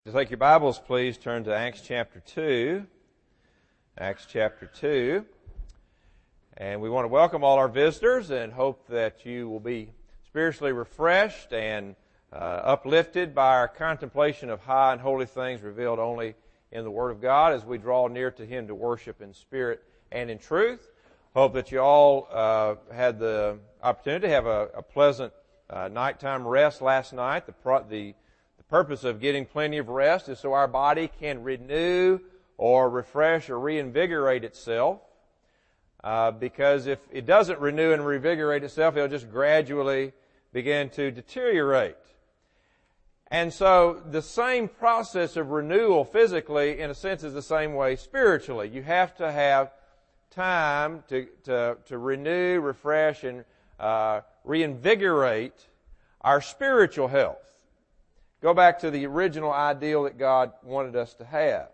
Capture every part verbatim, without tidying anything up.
To take your Bibles, please turn to Acts chapter two. Acts chapter two. And we want to welcome all our visitors and hope that you will be spiritually refreshed and uh, uplifted by our contemplation of high and holy things revealed only in the Word of God as we draw near to Him to worship in spirit and in truth. Hope that you all uh, had the opportunity to have a, a pleasant uh, nighttime rest last night. The pro- the The purpose of getting plenty of rest is so our body can renew or refresh or reinvigorate itself. Uh, because if it doesn't renew and reinvigorate itself, it'll just gradually begin to deteriorate. And so the same process of renewal physically, in a sense, is the same way spiritually. You have to have time to to, to renew, refresh, and uh, reinvigorate our spiritual health. Go back to the original ideal that God wanted us to have.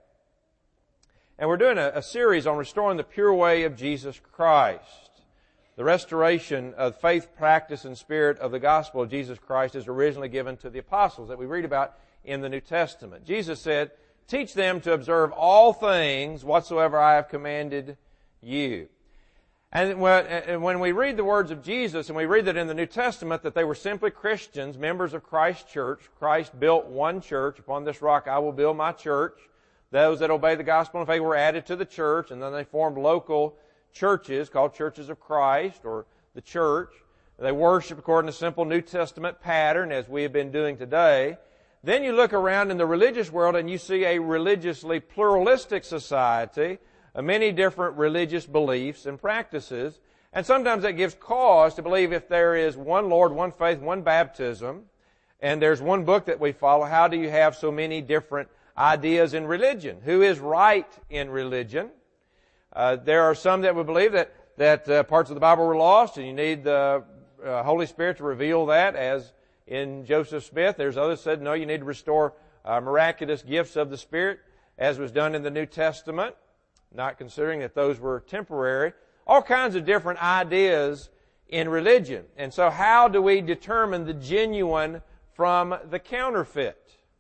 And we're doing a, a series on restoring the pure way of Jesus Christ. The restoration of faith, practice, and spirit of the gospel of Jesus Christ is originally given to the apostles that we read about in the New Testament. Jesus said, "Teach them to observe all things whatsoever I have commanded you." And when we read the words of Jesus, and we read that in the New Testament, that they were simply Christians, members of Christ's church. Christ built one church. Upon this rock I will build my church. Those that obey the gospel and faith were added to the church, and then they formed local churches called Churches of Christ, or the church. They worship according to simple New Testament pattern, as we have been doing today. Then you look around in the religious world, and you see a religiously pluralistic society, many different religious beliefs and practices, and sometimes that gives cause to believe if there is one Lord, one faith, one baptism, and there's one book that we follow, how do you have so many different ideas in religion? Who is right in religion? Uh, there are some that would believe that, that uh, parts of the Bible were lost, and you need the uh, Holy Spirit to reveal that, as in Joseph Smith. There's others that said, no, you need to restore uh, miraculous gifts of the Spirit, as was done in the New Testament, not considering that those were temporary. All kinds of different ideas in religion. And so how do we determine the genuine from the counterfeit?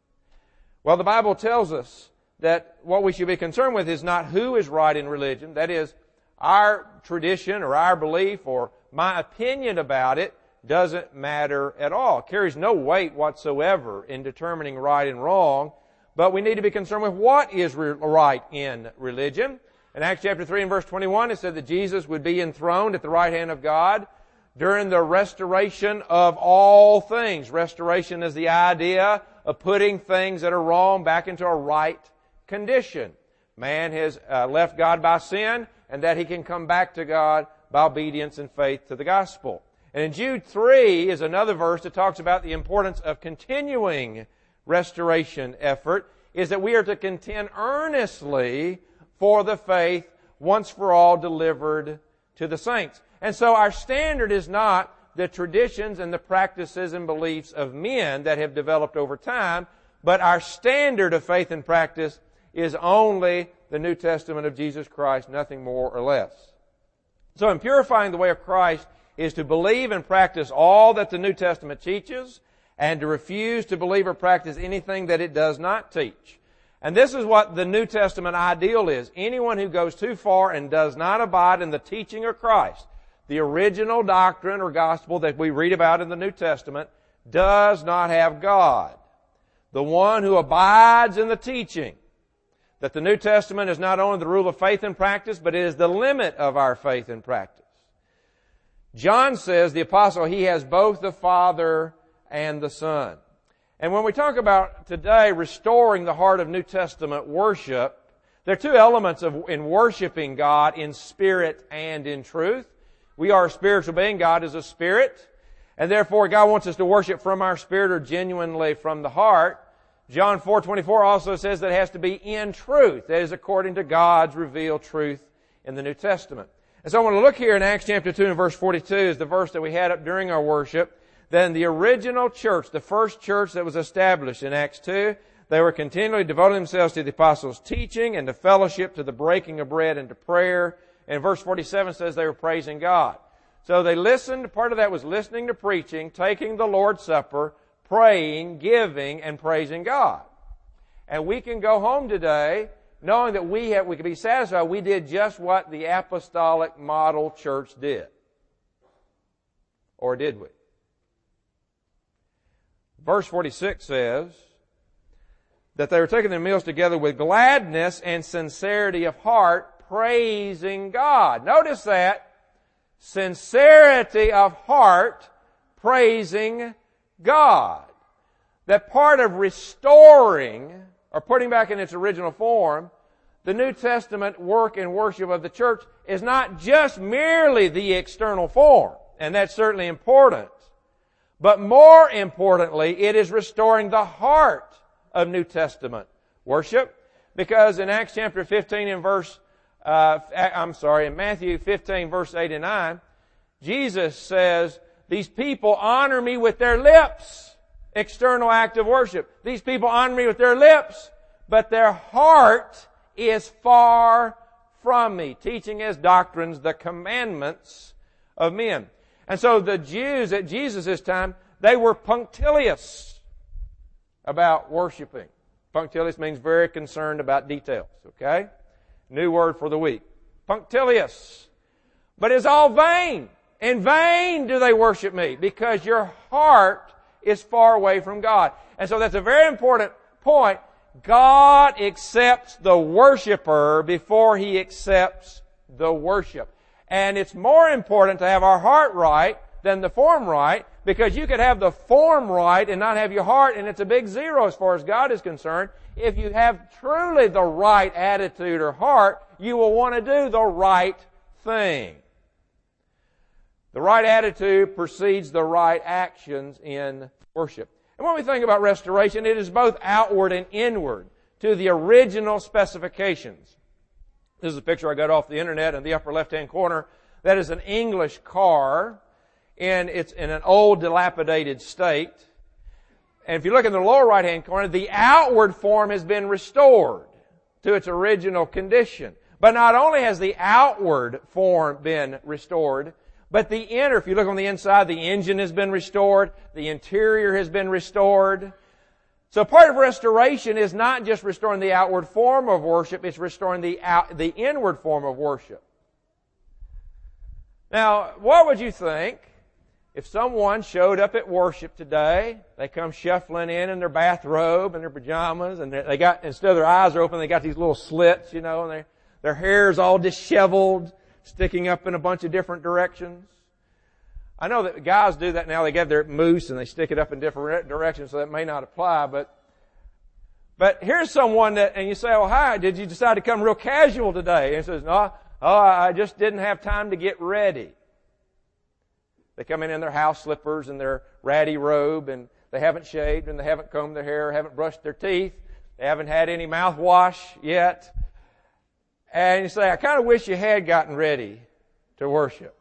Well, the Bible tells us that what we should be concerned with is not who is right in religion. That is, our tradition or our belief or my opinion about it doesn't matter at all. It carries no weight whatsoever in determining right and wrong. But we need to be concerned with what is right in religion. In Acts chapter three and verse twenty-one, it said that Jesus would be enthroned at the right hand of God during the restoration of all things. Restoration is the idea of putting things that are wrong back into a right condition. Man has uh, left God by sin, and that he can come back to God by obedience and faith to the gospel. And in Jude three is another verse that talks about the importance of continuing restoration effort, is that we are to contend earnestly for the faith once for all delivered to the saints. And so our standard is not the traditions and the practices and beliefs of men that have developed over time, but our standard of faith and practice is only the New Testament of Jesus Christ, nothing more or less. So in purifying the way of Christ is to believe and practice all that the New Testament teaches, and to refuse to believe or practice anything that it does not teach. And this is what the New Testament ideal is. Anyone who goes too far and does not abide in the teaching of Christ, the original doctrine or gospel that we read about in the New Testament, does not have God. The one who abides in the teaching that the New Testament is not only the rule of faith and practice, but it is the limit of our faith and practice. John says, the apostle, he has both the Father and the Son. And when we talk about today restoring the heart of New Testament worship, there are two elements of in worshiping God in spirit and in truth. We are a spiritual being. God is a spirit. And therefore God wants us to worship from our spirit or genuinely from the heart. John four twenty-four also says that it has to be in truth. That is according to God's revealed truth in the New Testament. And so I want to look here in Acts chapter two and verse forty-two is the verse that we had up during our worship. Then the original church, the first church that was established in Acts two, they were continually devoting themselves to the apostles' teaching and to fellowship, to the breaking of bread and to prayer. And verse forty-seven says they were praising God. So they listened, part of that was listening to preaching, taking the Lord's Supper, praying, giving, and praising God. And we can go home today knowing that we have, we can be satisfied we did just what the apostolic model church did. Or did we? Verse forty-six says that they were taking their meals together with gladness and sincerity of heart, praising God. Notice that. Sincerity of heart, praising God. That part of restoring, or putting back in its original form, the New Testament work and worship of the church is not just merely the external form, and that's certainly important. But more importantly, it is restoring the heart of New Testament worship. Because in Acts chapter fifteen and verse, uh, I'm sorry, in Matthew fifteen verse eight and nine, Jesus says, these people honor me with their lips. External act of worship. These people honor me with their lips, but their heart is far from me, teaching as doctrines the commandments of men. And so the Jews at Jesus' time, they were punctilious about worshiping. Punctilious means very concerned about details, okay? New word for the week. Punctilious. But it's all vain. In vain do they worship me, because your heart is far away from God. And so that's a very important point. God accepts the worshiper before He accepts the worship. And it's more important to have our heart right than the form right, because you could have the form right and not have your heart, and it's a big zero as far as God is concerned. If you have truly the right attitude or heart, you will want to do the right thing. The right attitude precedes the right actions in worship. And when we think about restoration, it is both outward and inward to the original specifications. This is a picture I got off the internet in the upper left-hand corner. That is an English car, and it's in an old, dilapidated state. And if you look in the lower right-hand corner, the outward form has been restored to its original condition. But not only has the outward form been restored, but the inner, if you look on the inside, the engine has been restored, the interior has been restored. So part of restoration is not just restoring the outward form of worship, it's restoring the out, the inward form of worship. Now, what would you think if someone showed up at worship today? They come shuffling in in their bathrobe and their pajamas, and they got, instead of their eyes are open, they got these little slits, you know, and they, their hair's all disheveled, sticking up in a bunch of different directions. I know that guys do that now. They get their mousse and they stick it up in different directions, so that may not apply. But but here's someone that, and you say, "Oh, hi, did you decide to come real casual today?" And he says, "No, oh, I just didn't have time to get ready." They come in in their house slippers and their ratty robe, and they haven't shaved, and they haven't combed their hair, haven't brushed their teeth, they haven't had any mouthwash yet. And you say, "I kind of wish you had gotten ready to worship."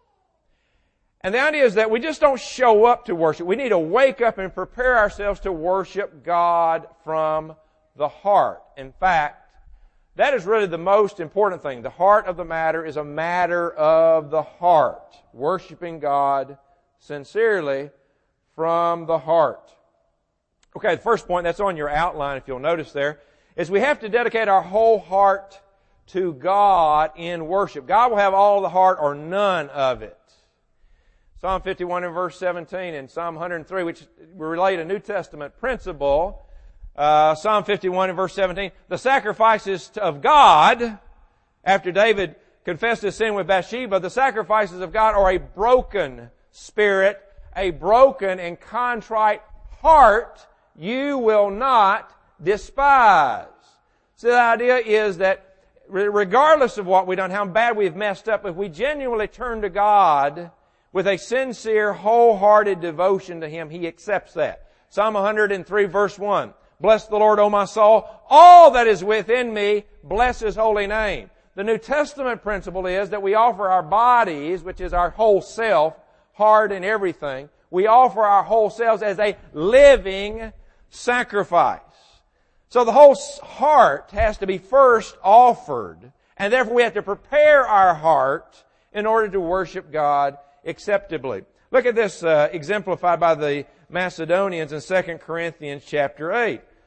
And the idea is that we just don't show up to worship. We need to wake up and prepare ourselves to worship God from the heart. In fact, that is really the most important thing. The heart of the matter is a matter of the heart. Worshiping God sincerely from the heart. Okay, the first point, that's on your outline if you'll notice there, is we have to dedicate our whole heart to God in worship. God will have all the heart or none of it. Psalm fifty-one and verse seventeen and Psalm one hundred three, which relate a New Testament principle. Uh, Psalm fifty-one and verse seventeen, the sacrifices of God, after David confessed his sin with Bathsheba, the sacrifices of God are a broken spirit, a broken and contrite heart you will not despise. So the idea is that regardless of what we've done, how bad we've messed up, if we genuinely turn to God with a sincere, wholehearted devotion to Him, He accepts that. Psalm one hundred three verse one, bless the Lord, O my soul, all that is within me, bless His holy name. The New Testament principle is that we offer our bodies, which is our whole self, heart and everything, we offer our whole selves as a living sacrifice. So the whole heart has to be first offered, and therefore we have to prepare our heart in order to worship God acceptably. Look at this uh, exemplified by the Macedonians in Second Corinthians chapter eight.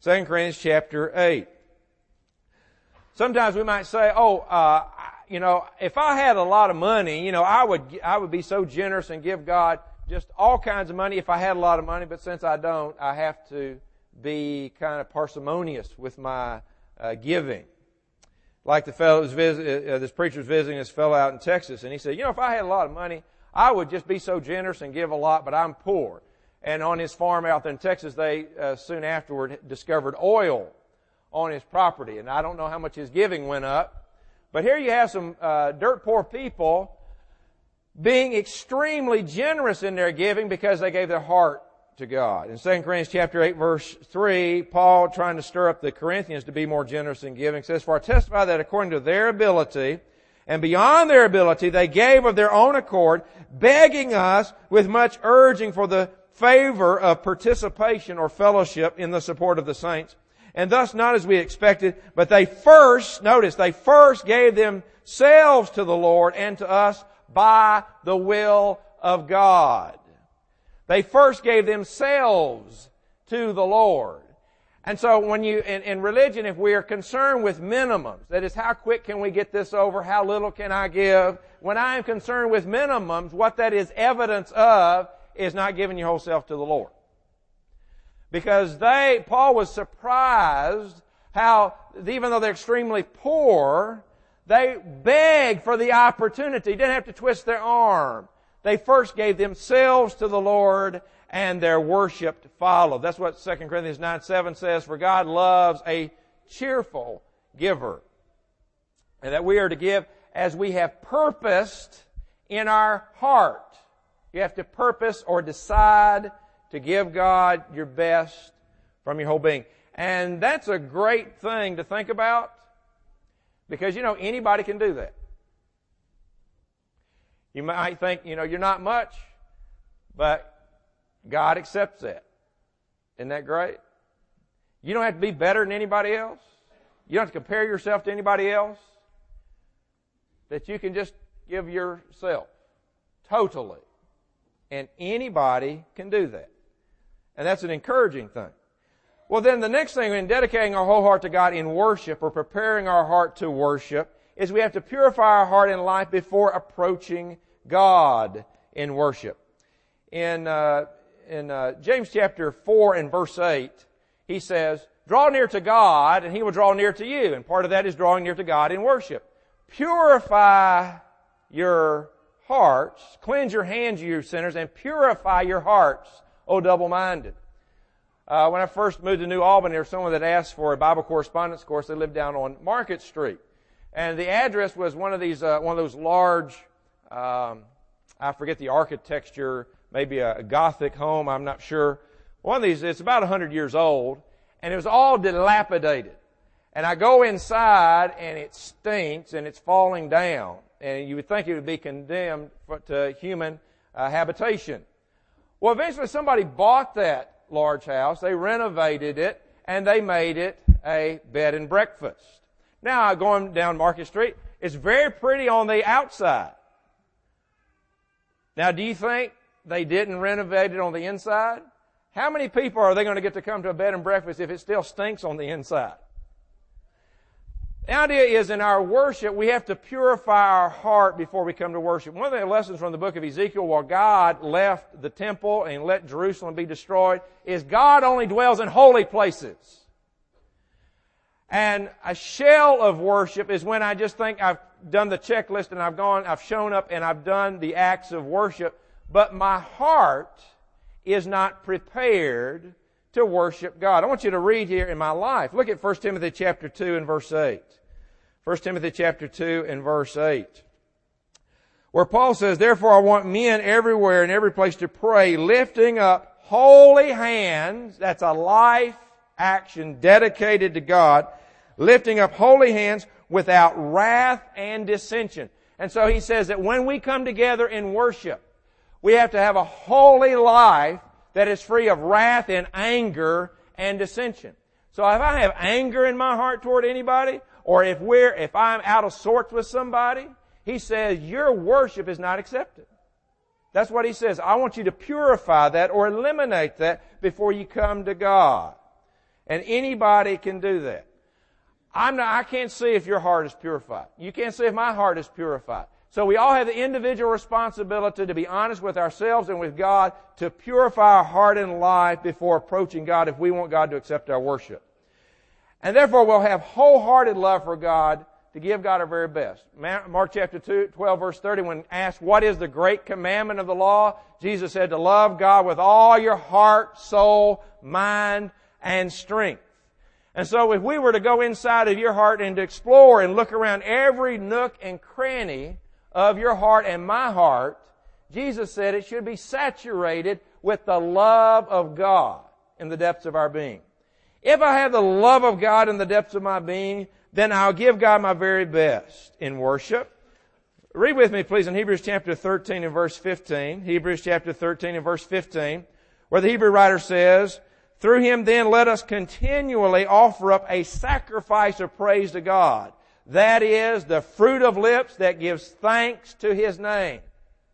Second Corinthians chapter eight. Sometimes we might say, oh, uh, you know, if I had a lot of money, you know, I would, I would be so generous and give God just all kinds of money if I had a lot of money, but since I don't, I have to be kind of parsimonious with my uh, giving. Like the fellow was visit, uh, this preacher was visiting this fellow out in Texas, and he said, you know, if I had a lot of money, I would just be so generous and give a lot, but I'm poor. And on his farm out there in Texas, they uh, soon afterward discovered oil on his property. And I don't know how much his giving went up. But here you have some uh, dirt poor people being extremely generous in their giving because they gave their heart to God. In Second Corinthians chapter eight, verse three, Paul, trying to stir up the Corinthians to be more generous in giving, says, for I testify that according to their ability and beyond their ability, they gave of their own accord, begging us with much urging for the favor of participation or fellowship in the support of the saints. And thus not as we expected, but they first, notice, they first gave themselves to the Lord and to us by the will of God. They first gave themselves to the Lord. And so when you, in, in religion, if we are concerned with minimums, that is, how quick can we get this over? How little can I give? When I am concerned with minimums, what that is evidence of is not giving your whole self to the Lord. Because they, Paul was surprised how, even though they're extremely poor, they begged for the opportunity. Didn't have to twist their arm. They first gave themselves to the Lord and their worship followed. That's what Second Corinthians nine seven says, for God loves a cheerful giver. And that we are to give as we have purposed in our heart. You have to purpose or decide to give God your best from your whole being. And that's a great thing to think about because, you know, anybody can do that. You might think, you know, you're not much, but God accepts that. Isn't that great? You don't have to be better than anybody else. You don't have to compare yourself to anybody else. That you can just give yourself totally. And anybody can do that. And that's an encouraging thing. Well, then the next thing in dedicating our whole heart to God in worship or preparing our heart to worship is we have to purify our heart and life before approaching God in worship. In uh, in uh, James chapter four and verse eight, he says, draw near to God and He will draw near to you. And part of that is drawing near to God in worship. Purify your hearts, cleanse your hands, you sinners, and purify your hearts, O double-minded. Uh, when I first moved to New Albany, there was someone that asked for a Bible correspondence course. They lived down on Market Street. And the address was one of these, uh, one of those large, um, I forget the architecture, maybe a, a Gothic home, I'm not sure. One of these, it's about one hundred years old, and it was all dilapidated. And I go inside, and it stinks, and it's falling down. And you would think it would be condemned for, to human uh, habitation. Well, eventually somebody bought that large house, they renovated it, and they made it a bed and breakfast. Now, going down Market Street, it's very pretty on the outside. Now, do you think they didn't renovate it on the inside? How many people are they going to get to come to a bed and breakfast if it still stinks on the inside? The idea is in our worship, we have to purify our heart before we come to worship. One of the lessons from the book of Ezekiel, while God left the temple and let Jerusalem be destroyed, is God only dwells in holy places. And a shell of worship is when I just think I've done the checklist and I've gone, I've shown up and I've done the acts of worship, but my heart is not prepared to worship God. I want you to read here in my life. Look at First Timothy chapter two and verse eight. First Timothy chapter two and verse eight. Where Paul says, therefore I want men everywhere and every place to pray, lifting up holy hands. That's a life action dedicated to God. Lifting up holy hands without wrath and dissension. And so he says that when we come together in worship, we have to have a holy life that is free of wrath and anger and dissension. So if I have anger in my heart toward anybody, or if we're, if I'm out of sorts with somebody, he says your worship is not accepted. That's what he says. I want you to purify that or eliminate that before you come to God. And anybody can do that. I'm not, I can't see if your heart is purified. You can't see if my heart is purified. So we all have the individual responsibility to be honest with ourselves and with God, to purify our heart and life before approaching God if we want God to accept our worship. And therefore we'll have wholehearted love for God to give God our very best. Mark chapter two, twelve verse thirty, when asked what is the great commandment of the law, Jesus said to love God with all your heart, soul, mind, and strength. And so if we were to go inside of your heart and to explore and look around every nook and cranny of your heart and my heart, Jesus said it should be saturated with the love of God in the depths of our being. If I have the love of God in the depths of my being, then I'll give God my very best in worship. Read with me, please, in Hebrews chapter thirteen and verse fifteen. Hebrews chapter thirteen and verse fifteen, where the Hebrew writer says, through Him then let us continually offer up a sacrifice of praise to God. That is the fruit of lips that gives thanks to His name.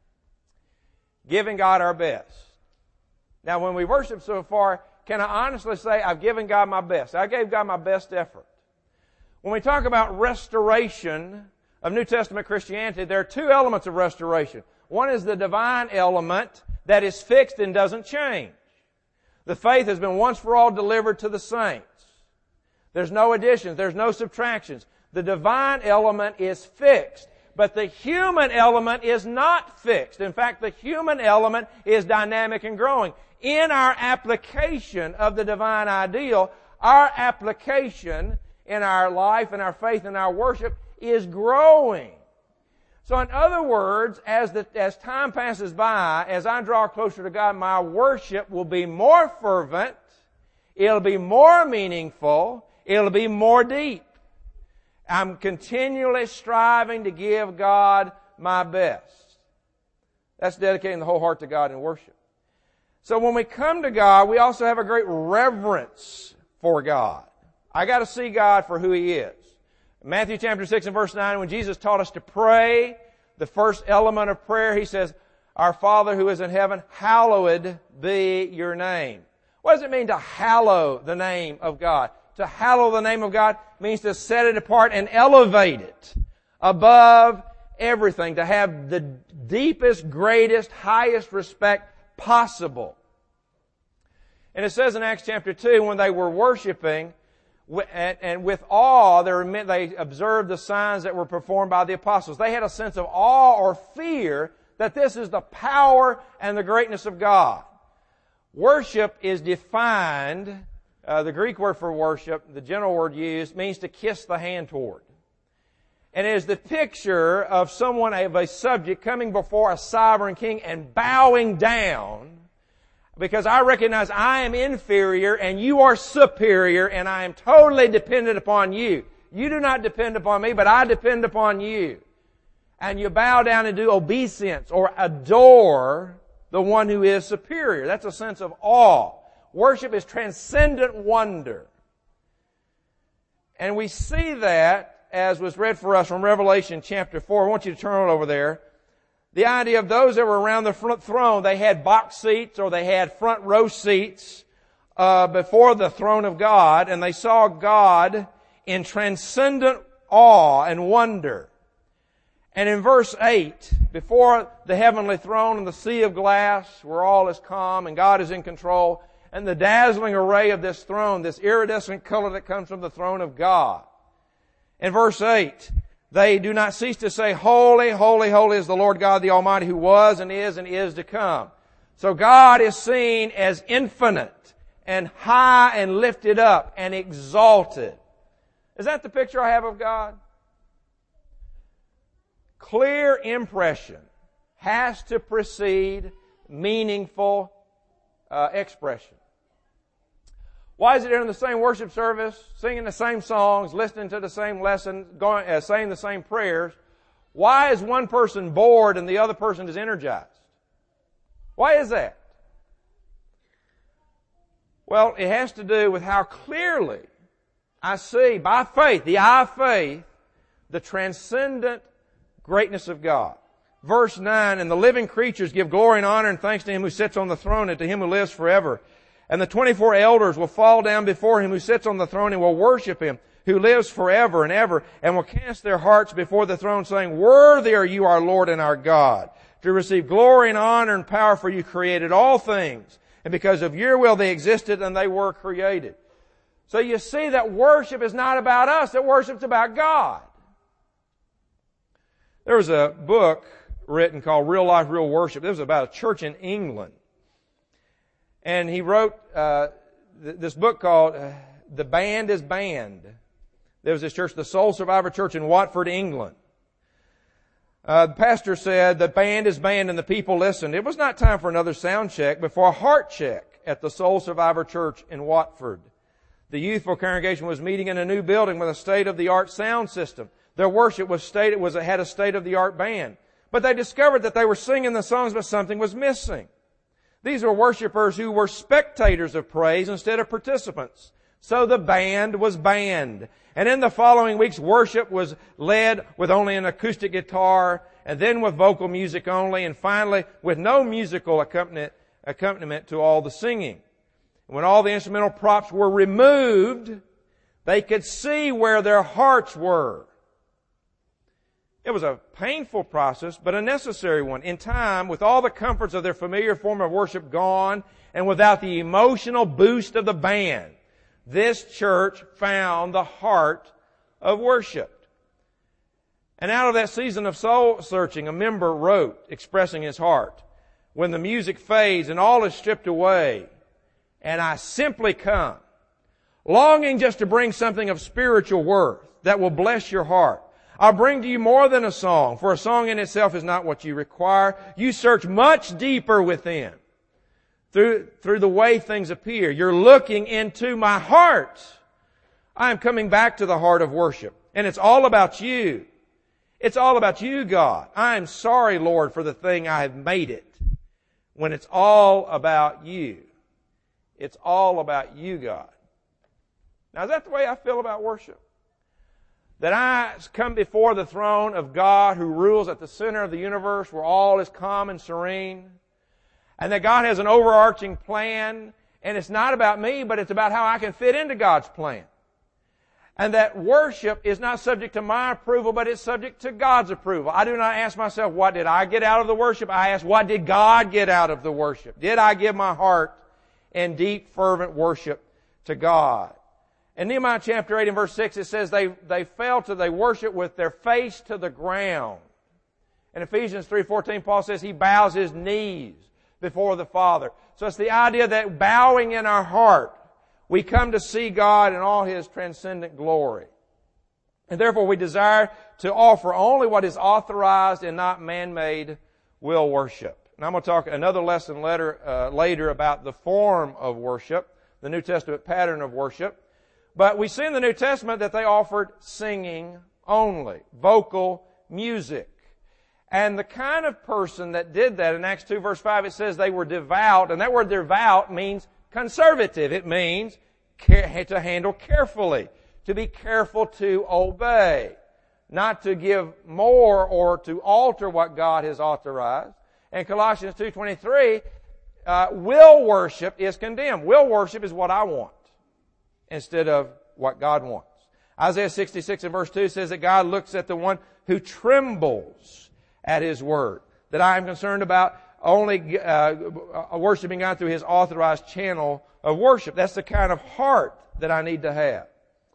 Giving God our best. Now when we worship so far, can I honestly say I've given God my best? I gave God my best effort. When we talk about restoration of New Testament Christianity, there are two elements of restoration. One is the divine element that is fixed and doesn't change. The faith has been once for all delivered to the saints. There's no additions, there's no subtractions. The divine element is fixed, but the human element is not fixed. In fact, the human element is dynamic and growing. In our application of the divine ideal, our application in our life and our faith and our worship is growing. So in other words, as the, as time passes by, as I draw closer to God, my worship will be more fervent, it'll be more meaningful, it'll be more deep. I'm continually striving to give God my best. That's dedicating the whole heart to God in worship. So when we come to God, we also have a great reverence for God. I got to see God for who He is. Matthew chapter six and verse nine, when Jesus taught us to pray, the first element of prayer, He says, Our Father who is in heaven, hallowed be your name. What does it mean to hallow the name of God? To hallow the name of God means to set it apart and elevate it above everything, to have the deepest, greatest, highest respect possible. And it says in Acts chapter two, when they were worshiping, and with awe, they observed the signs that were performed by the apostles. They had a sense of awe or fear that this is the power and the greatness of God. Worship is defined, uh, the Greek word for worship, the general word used, means to kiss the hand toward. And it is the picture of someone, of a subject, coming before a sovereign king and bowing down, because I recognize I am inferior and you are superior and I am totally dependent upon you. You do not depend upon me, but I depend upon you. And you bow down and do obeisance or adore the one who is superior. That's a sense of awe. Worship is transcendent wonder. And we see that, as was read for us from Revelation chapter four. I want you to turn it over there. The idea of those that were around the front throne, they had box seats or they had front row seats uh, before the throne of God, and they saw God in transcendent awe and wonder. And in verse eight, before the heavenly throne and the sea of glass, where all is calm and God is in control, and the dazzling array of this throne, this iridescent color that comes from the throne of God. In verse eight, they do not cease to say, Holy, holy, holy is the Lord God the Almighty, who was and is and is to come. So God is seen as infinite and high and lifted up and exalted. Is that the picture I have of God? Clear impression has to precede meaningful uh, expression. Why is it in the same worship service, singing the same songs, listening to the same lesson, going, uh, saying the same prayers? Why is one person bored and the other person is energized? Why is that? Well, it has to do with how clearly I see, by faith, the eye of faith, the transcendent greatness of God. Verse nine, and the living creatures give glory and honor and thanks to Him who sits on the throne and to Him who lives forever. And the twenty-four elders will fall down before Him who sits on the throne and will worship Him who lives forever and ever, and will cast their hearts before the throne, saying, Worthy are you, our Lord and our God, to receive glory and honor and power, for you created all things. And because of your will they existed and they were created. So you see that worship is not about us, that worship's about God. There was a book written called Real Life, Real Worship. It was about a church in England. And he wrote uh, th- this book called uh, The Band is Banned. There was this church, the Soul Survivor Church in Watford, England. Uh, the pastor said, the band is banned, and the people listened. It was not time for another sound check, but for a heart check at the Soul Survivor Church in Watford. The youthful congregation was meeting in a new building with a state-of-the-art sound system. Their worship was state, was, had a state-of-the-art band. But they discovered that they were singing the songs, but something was missing. These were worshipers who were spectators of praise instead of participants. So the band was banned. And in the following weeks, worship was led with only an acoustic guitar, and then with vocal music only, and finally with no musical accompaniment, accompaniment to all the singing. When all the instrumental props were removed, they could see where their hearts were. It was a painful process, but a necessary one. In time, with all the comforts of their familiar form of worship gone, and without the emotional boost of the band, this church found the heart of worship. And out of that season of soul searching, a member wrote, expressing his heart, when the music fades and all is stripped away, and I simply come, longing just to bring something of spiritual worth that will bless your heart. I'll bring to you more than a song, for a song in itself is not what you require. You search much deeper within. Through, through the way things appear. You're looking into my heart. I am coming back to the heart of worship. And it's all about you. It's all about you, God. I am sorry, Lord, for the thing I have made it. When it's all about you. It's all about you, God. Now, is that the way I feel about worship? That I come before the throne of God who rules at the center of the universe where all is calm and serene. And that God has an overarching plan, and it's not about me, but it's about how I can fit into God's plan. And that worship is not subject to my approval, but it's subject to God's approval. I do not ask myself, what did I get out of the worship? I ask, what did God get out of the worship? Did I give my heart in deep, fervent worship to God? In Nehemiah chapter eight and verse six, it says they, they fell to, they worship with their face to the ground. In Ephesians three fourteen, Paul says he bows his knees before the Father. So it's the idea that bowing in our heart, we come to see God in all His transcendent glory. And therefore we desire to offer only what is authorized and not man-made will worship. And I'm going to talk another lesson later, uh, later about the form of worship, the New Testament pattern of worship. But we see in the New Testament that they offered singing only, vocal music. And the kind of person that did that, in Acts two verse five, it says they were devout. And that word devout means conservative. It means care, to handle carefully, to be careful to obey, not to give more or to alter what God has authorized. And Colossians two twenty-three, uh, will worship is condemned. Will worship is what I want instead of what God wants. Isaiah sixty-six and verse two says that God looks at the one who trembles at His word. That I am concerned about only uh, worshiping God through His authorized channel of worship. That's the kind of heart that I need to have.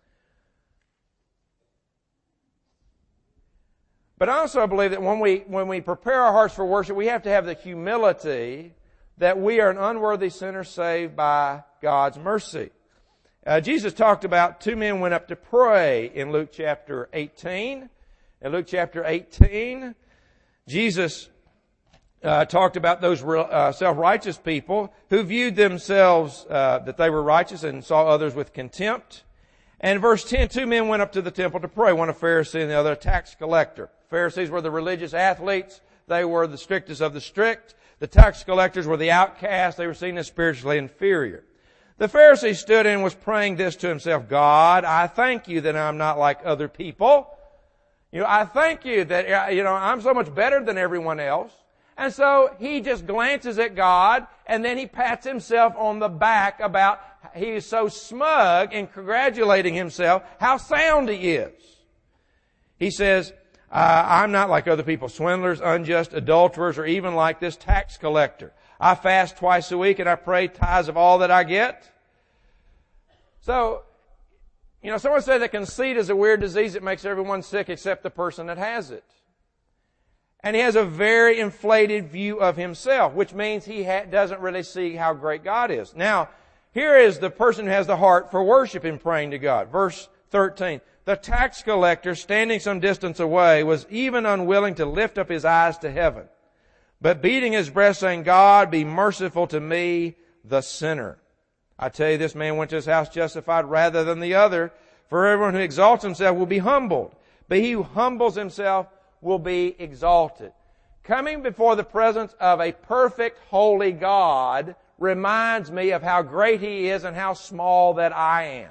But I also believe that when we, when we prepare our hearts for worship, we have to have the humility that we are an unworthy sinner saved by God's mercy. Uh, Jesus talked about two men went up to pray in Luke chapter eighteen. In Luke chapter eighteen, Jesus uh, talked about those uh, self-righteous people who viewed themselves uh, that they were righteous and saw others with contempt. And verse ten, two men went up to the temple to pray, one a Pharisee and the other a tax collector. Pharisees were the religious athletes. They were the strictest of the strict. The tax collectors were the outcasts. They were seen as spiritually inferior. The Pharisee stood and was praying this to himself, God, I thank you that I'm not like other people. You know, I thank you that, you know, I'm so much better than everyone else. And so he just glances at God, and then he pats himself on the back about he is so smug in congratulating himself how sound he is. He says, uh, I'm not like other people, swindlers, unjust, adulterers, or even like this tax collector. I fast twice a week and I pray tithes of all that I get. So, you know, someone said that conceit is a weird disease that makes everyone sick except the person that has it. And he has a very inflated view of himself, which means he ha- doesn't really see how great God is. Now, here is the person who has the heart for worship and praying to God. Verse thirteen. The tax collector, standing some distance away, was even unwilling to lift up his eyes to heaven, but beating his breast, saying, God, be merciful to me, the sinner. I tell you, this man went to his house justified rather than the other. For everyone who exalts himself will be humbled, but he who humbles himself will be exalted. Coming before the presence of a perfect, holy God reminds me of how great He is and how small that I am.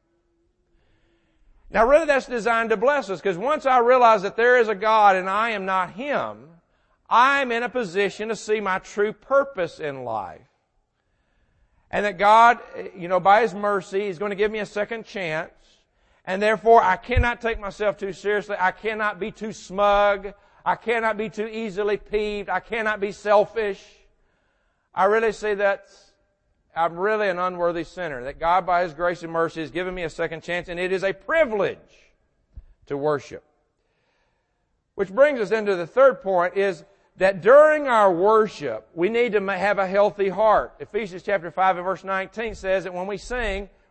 Now really that's designed to bless us, because once I realize that there is a God and I am not Him, I'm in a position to see my true purpose in life. And that God, you know, by His mercy, He's going to give me a second chance. And therefore, I cannot take myself too seriously. I cannot be too smug. I cannot be too easily peeved. I cannot be selfish. I really see that I'm really an unworthy sinner. That God, by His grace and mercy, has given me a second chance, and it is a privilege to worship. Which brings us into the third point, is that during our worship, we need to have a healthy heart. Ephesians chapter five and verse nineteen says that when we sing,